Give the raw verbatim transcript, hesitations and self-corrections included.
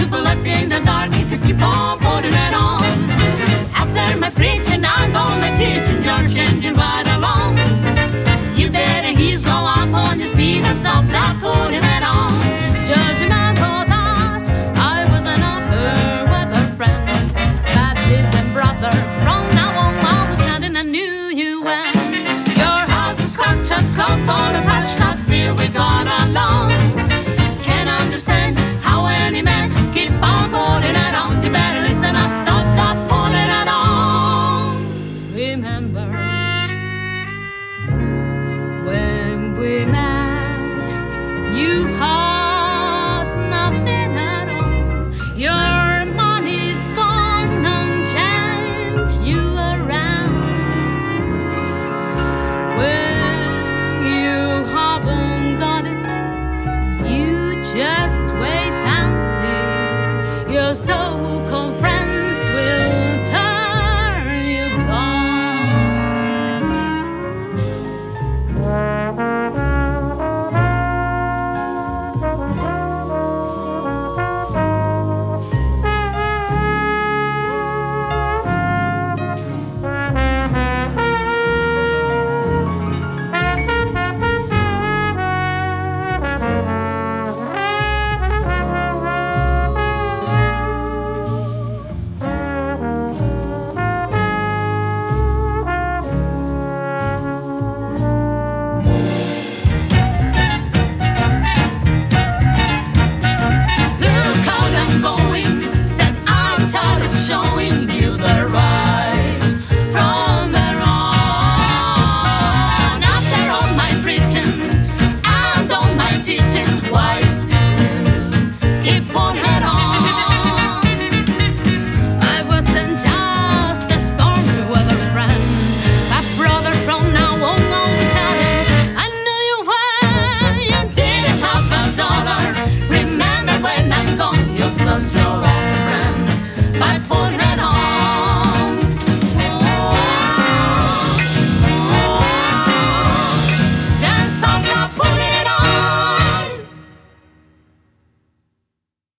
to be left in the dark if you keep on putting it on. After my preaching and all my teaching, you're changing right along. You better ease slow up on your speed and stop that putting it on. Just remember that I was an offer with a friend. That listen, brother, from now on all of a sudden I knew you when your house is scratched, shuts closed, all the patch not still we got along. Can't understand how any man keep on putting it on. You better listen and stop that putting it on. Remember when we met, you had nothing at all. Your money's gone and changed you around. When you haven't got it, you just wait and see. You're so